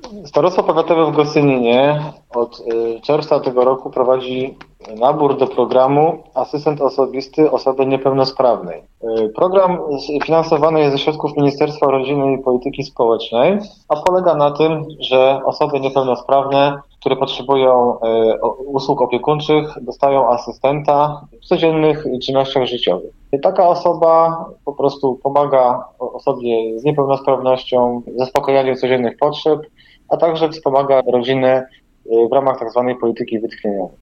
Starostwo Powiatowe w Gostyninie od czerwca tego roku prowadzi nabór do programu Asystent Osobisty Osoby Niepełnosprawnej. Program finansowany jest ze środków Ministerstwa Rodziny i Polityki Społecznej, a polega na tym, że osoby niepełnosprawne, które potrzebują usług opiekuńczych, dostają asystenta w codziennych czynnościach życiowych. Taka osoba po prostu pomaga osobie z niepełnosprawnością w zaspokajaniu codziennych potrzeb, a także wspomaga rodzinę w ramach tzw. polityki wytchnieniowej.